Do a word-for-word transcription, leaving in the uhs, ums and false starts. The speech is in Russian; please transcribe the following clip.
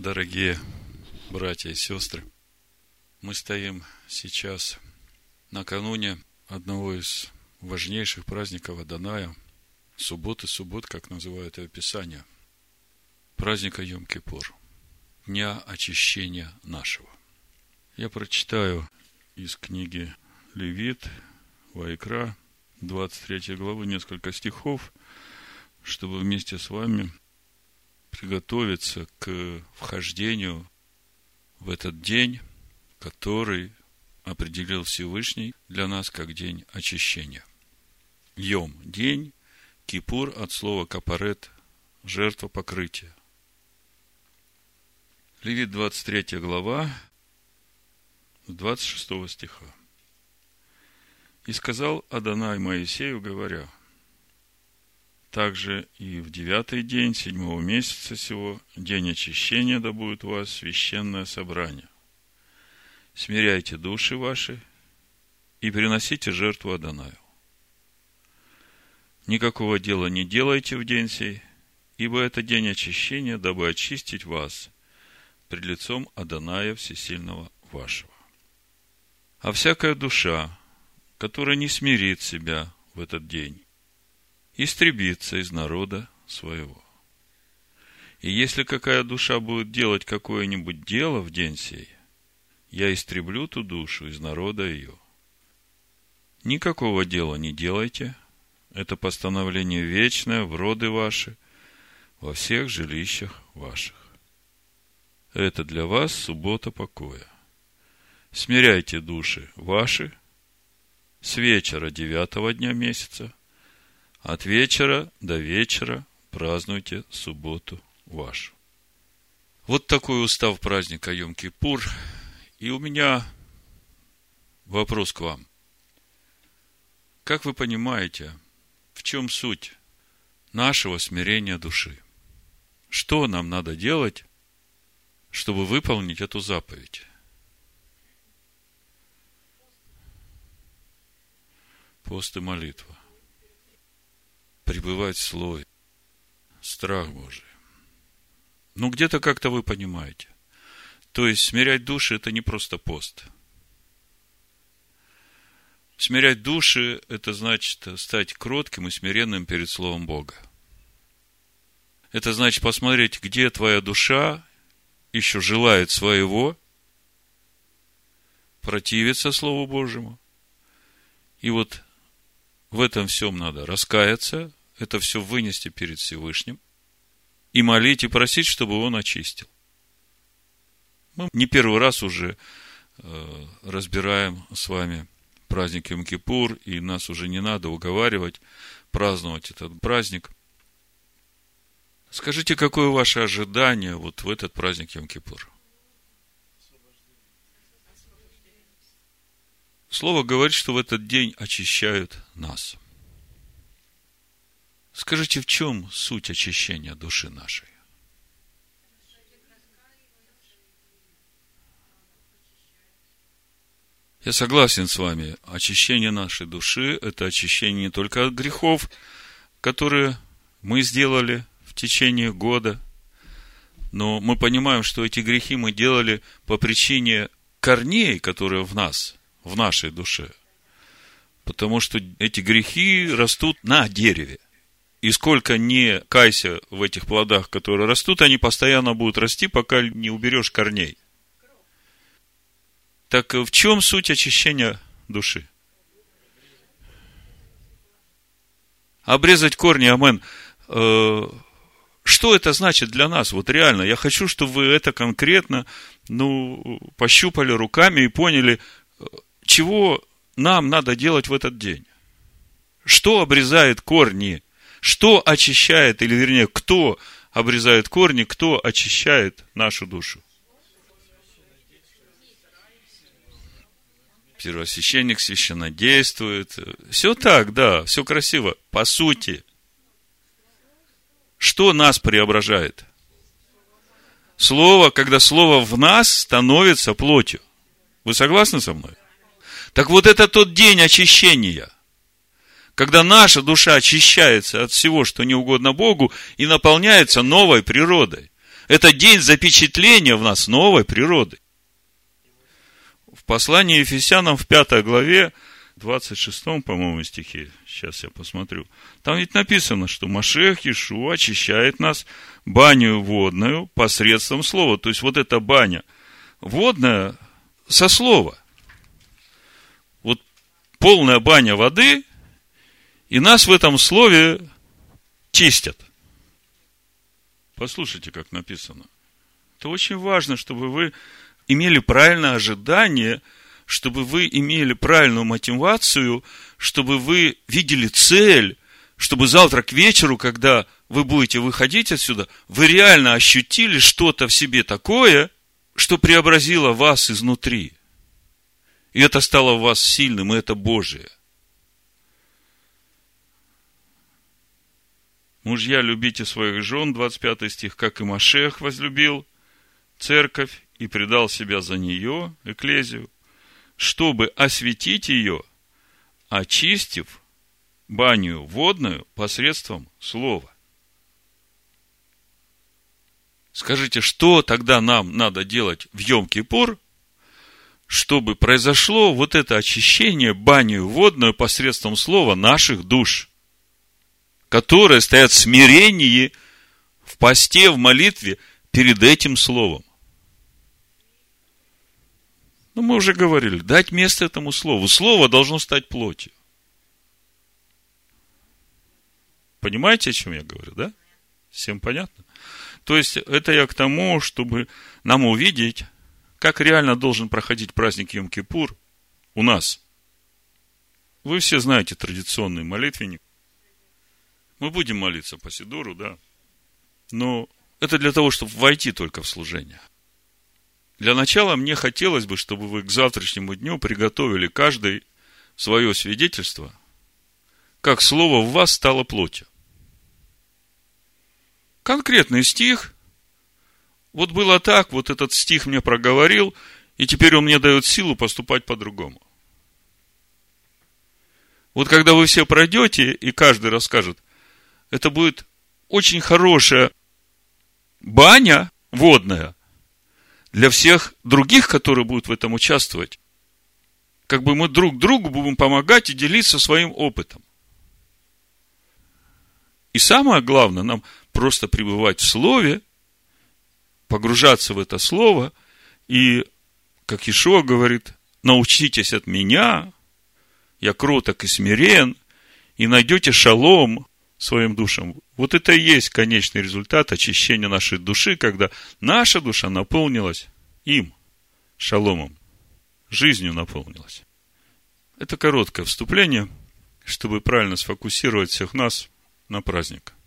Дорогие братья и сестры, мы стоим сейчас накануне одного из важнейших праздников Адоная, субботы, суббот, как называют его Писание, праздника Йом-Кипур, дня очищения нашего. Я прочитаю из книги Левит, Ваикра, двадцать третьей главы, несколько стихов, чтобы вместе с вами приготовиться к вхождению в этот день, который определил Всевышний для нас как день очищения. Йом – день, Кипур от слова капарет – жертва покрытия. Левит двадцать третья глава, двадцать шестого стиха. «И сказал Адонай Моисею, говоря: также и в девятый день седьмого месяца сего, день очищения, да будет у вас священное собрание. Смиряйте души ваши и приносите жертву Адонаю. Никакого дела не делайте в день сей, ибо это день очищения, дабы очистить вас пред лицом Адоная Всесильного вашего. А всякая душа, которая не смирит себя в этот день, истребится из народа своего. И если какая душа будет делать какое-нибудь дело в день сей, я истреблю ту душу из народа ее. Никакого дела не делайте, это постановление вечное в роды ваши, во всех жилищах ваших. Это для вас суббота покоя. Смиряйте души ваши с вечера девятого дня месяца, от вечера до вечера празднуйте субботу вашу». Вот такой устав праздника Йом-Кипур. И у меня вопрос к вам. Как вы понимаете, в чем суть нашего смирения души? Что нам надо делать, чтобы выполнить эту заповедь? Пост и молитва. Пребывать в Слове. Страх Божий. Ну, где-то как-то вы понимаете. То есть, смирять души – это не просто пост. Смирять души – это значит стать кротким и смиренным перед Словом Бога. Это значит посмотреть, где твоя душа еще желает своего, противится Слову Божьему. И вот в этом всем надо раскаяться, это все вынести перед Всевышним и молить, и просить, чтобы Он очистил. Мы не первый раз уже э, разбираем с вами праздник Йом-Кипур, и нас уже не надо уговаривать праздновать этот праздник. Скажите, какое ваше ожидание вот в этот праздник Йом-Кипур? Слово говорит, что в этот день очищают нас. Скажите, в чем суть очищения души нашей? Я согласен с вами. Очищение нашей души – это очищение не только от грехов, которые мы сделали в течение года, но мы понимаем, что эти грехи мы делали по причине корней, которые в нас, в нашей душе. Потому что эти грехи растут на дереве. И сколько не кайся в этих плодах, которые растут, они постоянно будут расти, пока не уберешь корней. Так в чем суть очищения души? Обрезать корни, амен. Что это значит для нас? Вот реально, я хочу, чтобы вы это конкретно, ну, пощупали руками и поняли, чего нам надо делать в этот день. Что обрезает корни? Что очищает, или вернее, кто обрезает корни, кто очищает нашу душу? Первосвященник священнодействует. Все так, да, все красиво. По сути, что нас преображает? Слово, когда слово в нас становится плотью. Вы согласны со мной? Так вот это тот день очищения, когда наша душа очищается от всего, что не угодно Богу, и наполняется новой природой. Это день запечатления в нас новой природы. В послании Ефесянам в пятой главе, двадцать шестом, по-моему, стихе, сейчас я посмотрю, там ведь написано, что Машиах Иешуа очищает нас баню водную посредством слова. То есть, вот эта баня водная со слова. Вот полная баня воды, и нас в этом слове чистят. Послушайте, как написано. Это очень важно, чтобы вы имели правильное ожидание, чтобы вы имели правильную мотивацию, чтобы вы видели цель, чтобы завтра к вечеру, когда вы будете выходить отсюда, вы реально ощутили что-то в себе такое, что преобразило вас изнутри. И это стало в вас сильным, и это Божие. Мужья, любите своих жен, двадцать пятый стих, как и Машиах возлюбил церковь и предал себя за нее, экклезию, чтобы осветить ее, очистив баню водную посредством слова. Скажите, что тогда нам надо делать в Йом-Кипур, чтобы произошло вот это очищение баню водную посредством слова наших душ, которые стоят в смирении, в посте, в молитве перед этим словом? Ну, мы уже говорили, дать место этому слову. Слово должно стать плотью. Понимаете, о чем я говорю, да? Всем понятно? То есть, это я к тому, чтобы нам увидеть, как реально должен проходить праздник Йом-Кипур у нас. Вы все знаете традиционный молитвенник. Мы будем молиться по Сидуру, да. Но это для того, чтобы войти только в служение. Для начала мне хотелось бы, чтобы вы к завтрашнему дню приготовили каждый свое свидетельство, как слово в вас стало плотью. Конкретный стих. Вот было так, вот этот стих мне проговорил, и теперь он мне дает силу поступать по-другому. Вот когда вы все пройдете, и каждый расскажет, это будет очень хорошая баня водная для всех других, которые будут в этом участвовать. Как бы мы друг другу будем помогать и делиться своим опытом. И самое главное, нам просто пребывать в Слове, погружаться в это Слово, и, как Иешуа говорит, научитесь от меня, я кроток и смирен, и найдете шалом своим душам. Вот это и есть конечный результат очищения нашей души, когда наша душа наполнилась им, шаломом, жизнью наполнилась. Это короткое вступление, чтобы правильно сфокусировать всех нас на праздник.